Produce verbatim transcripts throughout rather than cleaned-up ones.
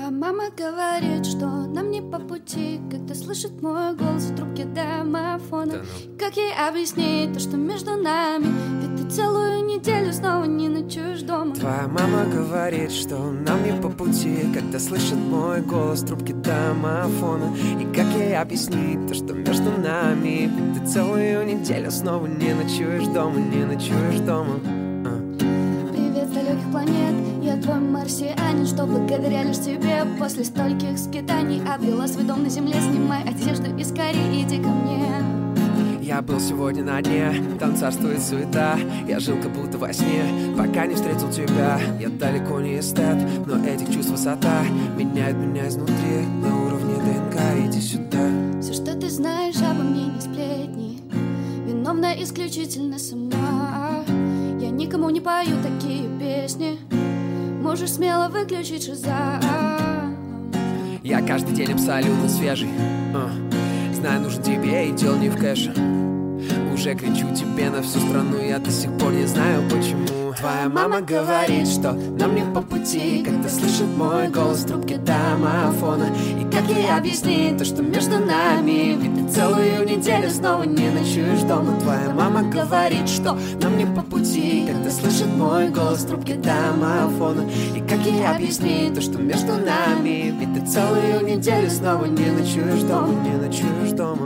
Твоя мама говорит, что нам не по пути, когда слышит мой голос в трубке домофона. Да ну. Как ей объяснить то, что между нами? Ведь ты целую неделю снова не ночуешь дома. Твоя мама говорит, что нам не по пути, когда слышит мой голос в трубке домофона. И как ей объяснить то, что между нами? Ведь ты целую неделю снова не ночуешь дома, не ночуешь дома. Привет с далеких планет, я твой марсианин, что благодаря лишь тебе после стольких скитаний обрела свой дом на земле. Снимай одежду и скорее иди ко мне. Я был сегодня на дне, там царствует суета. Я жил как будто во сне, пока не встретил тебя. Я далеко не эстет, но этих чувств высота меняет меня изнутри на уровне ДНК. Иди сюда. Все, что ты знаешь обо мне, не сплетни, виновна исключительно сама. Я никому не пою такие песни, можешь смело выключить шиза. Я каждый день абсолютно свежий, uh. Знаю, нужен тебе, и дело не в кэше. Уже кричу тебе на всю страну, я до сих пор не знаю почему. Твоя мама говорит, что нам не по пути, когда слышит мой голос в трубке домофона. И как ей объяснить то, что между нами? Ведь ты целую неделю снова не ночуешь дома. Твоя мама говорит, что нам не по пути, когда слышит мой голос в трубке домофона. И как ей объяснить то, что между нами? Ведь ты целую неделю снова не ночуешь дома, не ночуешь дома.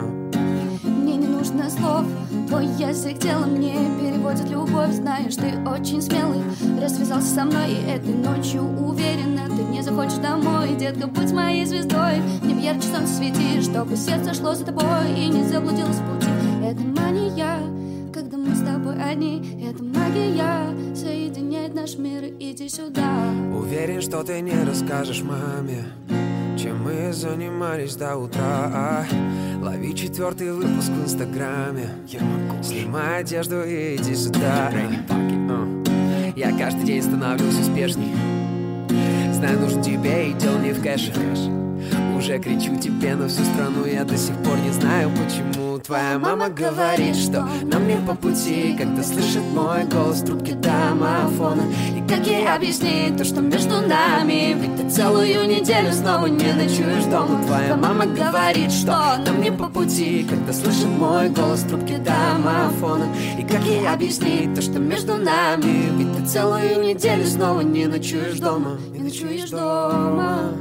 Слов. Твой язык тела мне переводит любовь. Знаешь, ты очень смелый, развязался со мной. И этой ночью уверена, ты не захочешь домой. Детка, будь моей звездой, мне в ярче солнце свети, чтобы сердце шло за тобой и не заблудилось в пути. Это мания, когда мы с тобой одни. Это магия, соединяет наш мир. Иди сюда. Уверен, что ты не расскажешь маме, чем мы занимались до утра. Лови четвертый выпуск в инстаграме. Снимай одежду и иди сюда. Я каждый день становлюсь успешней. Знаю, нужен тебе, и дело не в кэше. Уже кричу тебе на всю страну, я до сих пор не знаю почему. Твоя мама говорит, что нам не по пути, когда слышит мой голос в трубке домофона. И как ей объяснить то, что между нами? Ведь ты целую неделю снова не ночуешь дома. Твоя мама говорит, что нам не по пути, когда слышит мой голос в трубке домофона. И как ей объяснить то, что между нами? Ведь ты целую неделю снова не ночуешь дома, не ночуешь дома.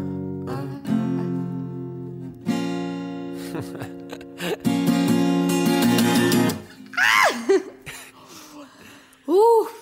Ух!